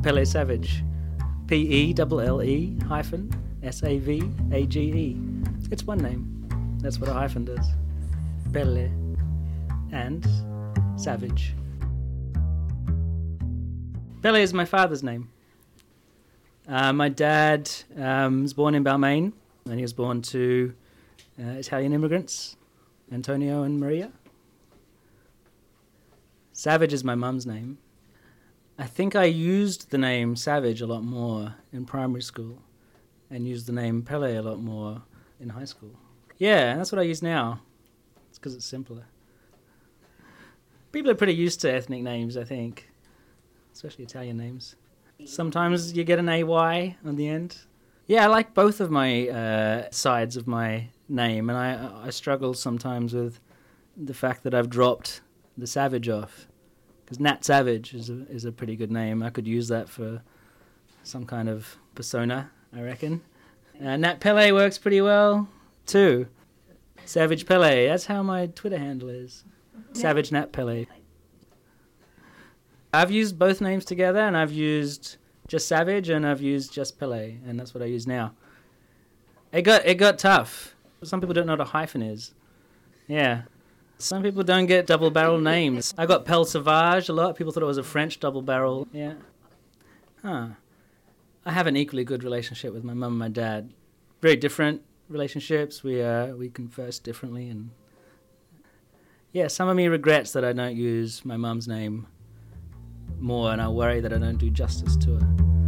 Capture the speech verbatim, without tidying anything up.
Pele Savage. P E L L E hyphen S A V A G E. It's one name. That's what a hyphen does. Pele and Savage. Pele is my father's name. Uh, my dad um, was born in Balmain, and he was born to uh, Italian immigrants, Antonio and Maria. Savage is my mum's name. I think I used the name Savage a lot more in primary school and used the name Pele a lot more in high school. Yeah, that's what I use now. It's because it's simpler. People are pretty used to ethnic names, I think, especially Italian names. Sometimes you get an A Y on the end. Yeah, I like both of my uh, sides of my name, and I, I struggle sometimes with the fact that I've dropped the Savage off. Because Nat Savage is a, is a pretty good name. I could use that for some kind of persona, I reckon. Uh, Nat Pele works pretty well, too. Savage Pele, that's how my Twitter handle is. Savage Nat Pele. I've used both names together, and I've used just Savage, and I've used just Pele, and that's what I use now. It got it got tough. Some people don't know what a hyphen is. Yeah. Some people don't get double-barrel names. I got Pel Savage a lot. People thought it was a French double-barrel. Yeah. Huh. I have an equally good relationship with my mum and my dad. Very different relationships. We uh, we converse differently. And yeah, some of me regrets that I don't use my mum's name more, and I worry that I don't do justice to her.